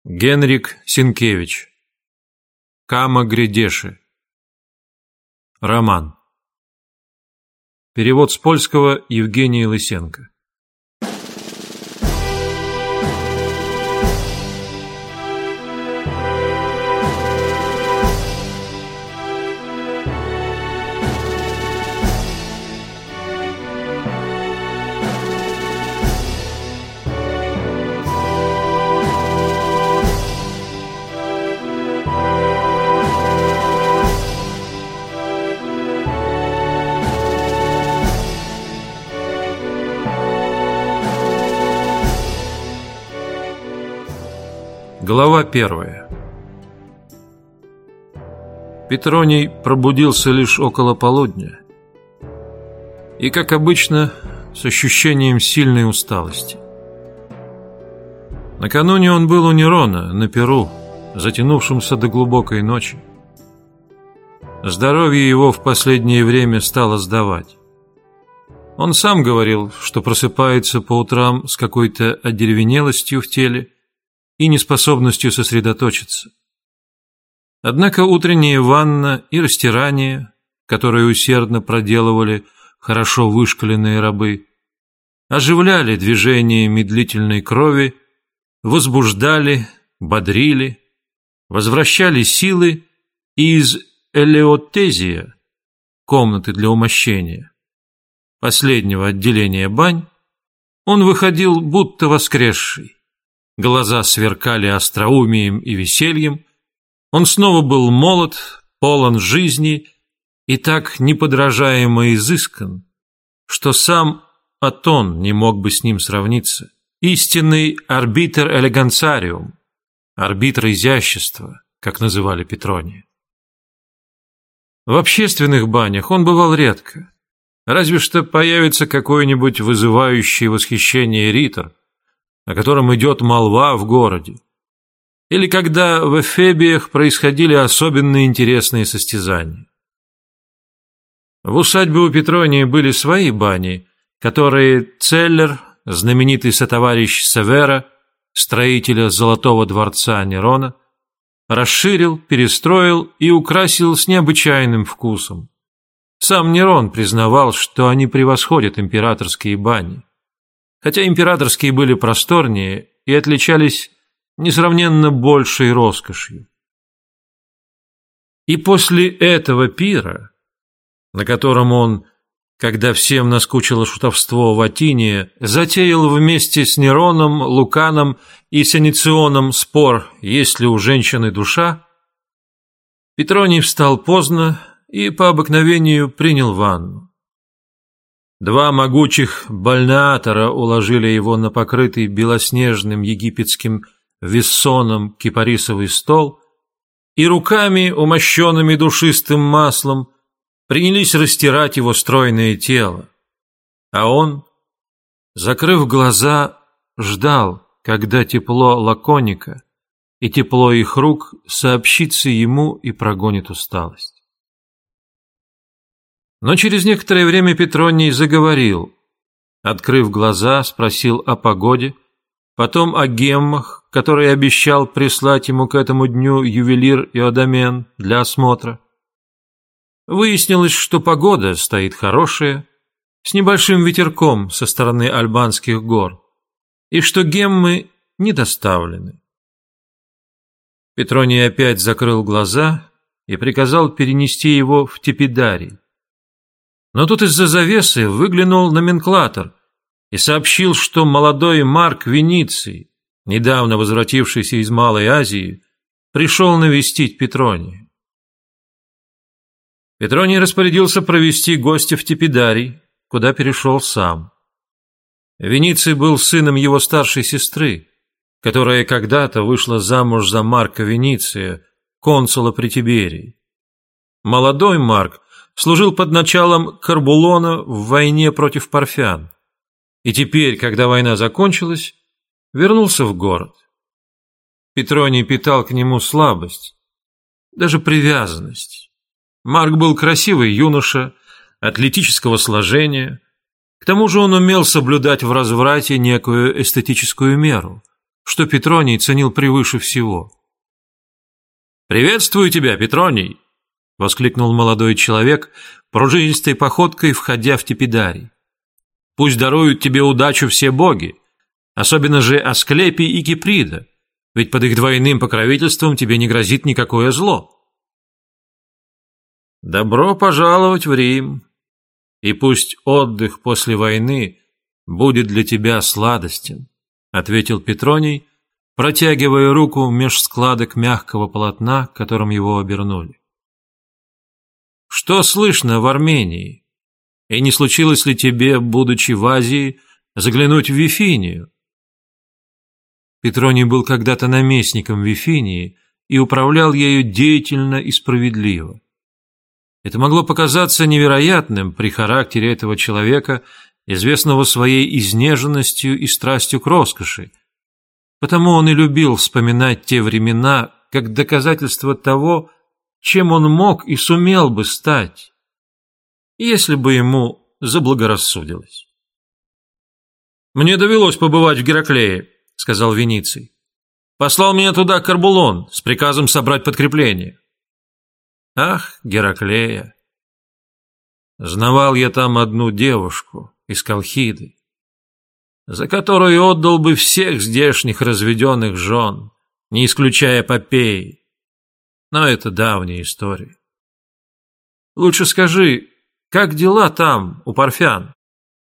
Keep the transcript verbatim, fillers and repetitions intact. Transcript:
Генрик Сенкевич. Кама Грядеши. Роман. Перевод с польского Евгения Лысенко. Глава первая. Петроний пробудился лишь около полудня и, как обычно, с ощущением сильной усталости. Накануне он был у Нерона на пиру, затянувшемся до глубокой ночи. Здоровье его в последнее время стало сдавать. Он сам говорил, что просыпается по утрам с какой-то одеревенелостью в теле и неспособностью сосредоточиться. Однако утренняя ванна и растирание, которые усердно проделывали хорошо вышкаленные рабы, оживляли движение медлительной крови, возбуждали, бодрили, возвращали силы, и из элеотезия, комнаты для умощения, последнего отделения бань, он выходил будто воскресший. Глаза сверкали остроумием и весельем, он снова был молод, полон жизни и так неподражаемо изыскан, что сам Атон не мог бы с ним сравниться. Истинный арбитр элегансариум, арбитр изящества, как называли Петрония. В общественных банях он бывал редко, разве что появится какой-нибудь вызывающий восхищение ритор, о котором идет молва в городе, или когда в эфебиях происходили особенно интересные состязания. В усадьбе у Петрония были свои бани, которые Целлер, знаменитый сотоварищ Севера, строителя Золотого дворца Нерона, расширил, перестроил и украсил с необычайным вкусом. Сам Нерон признавал, что они превосходят императорские бани, хотя императорские были просторнее и отличались несравненно большей роскошью. И после этого пира, на котором он, когда всем наскучило шутовство в Атине, затеял вместе с Нероном, Луканом и Сениционом спор, есть ли у женщины душа, Петроний встал поздно и по обыкновению принял ванну. Два могучих бальнеатора уложили его на покрытый белоснежным египетским вессоном кипарисовый стол и руками, умощенными душистым маслом, принялись растирать его стройное тело. А он, закрыв глаза, ждал, когда тепло лаконика и тепло их рук сообщится ему и прогонит усталость. Но через некоторое время Петроний заговорил, открыв глаза, спросил о погоде, потом о геммах, которые обещал прислать ему к этому дню ювелир Иодомен для осмотра. Выяснилось, что погода стоит хорошая, с небольшим ветерком со стороны Альбанских гор, и что геммы не доставлены. Петроний опять закрыл глаза и приказал перенести его в Тепидарий. Но тут из-за завесы выглянул номенклатор и сообщил, что молодой Марк Вениций, недавно возвратившийся из Малой Азии, пришел навестить Петрония. Петроний распорядился провести гостя в Тепидарий, куда перешел сам. Вениций был сыном его старшей сестры, которая когда-то вышла замуж за Марка Вениция, консула при Тиберии. Молодой Марк служил под началом Карбулона в войне против парфян, и теперь, когда война закончилась, вернулся в город. Петроний питал к нему слабость, даже привязанность. Марк был красивый юноша, атлетического сложения, к тому же он умел соблюдать в разврате некую эстетическую меру, что Петроний ценил превыше всего. «Приветствую тебя, Петроний!» — воскликнул молодой человек, пружинистой походкой входя в тепидарий. «Пусть даруют тебе удачу все боги, особенно же Асклепий и Киприда, ведь под их двойным покровительством тебе не грозит никакое зло». «Добро пожаловать в Рим, и пусть отдых после войны будет для тебя сладостен», — ответил Петроний, протягивая руку меж складок мягкого полотна, которым его обернули. «Что слышно в Армении? И не случилось ли тебе, будучи в Азии, заглянуть в Вифинию?» Петроний был когда-то наместником Вифинии и управлял ею деятельно и справедливо. Это могло показаться невероятным при характере этого человека, известного своей изнеженностью и страстью к роскоши. Потому он и любил вспоминать те времена как доказательство того, чем он мог и сумел бы стать, если бы ему заблагорассудилось. «Мне довелось побывать в Гераклее», — сказал Вениций. «Послал меня туда Карбулон с приказом собрать подкрепление». «Ах, Гераклея! Знавал я там одну девушку из Колхиды, за которую отдал бы всех здешних разведенных жен, не исключая Попеи. Но это давняя история. Лучше скажи, как дела там, у парфян?»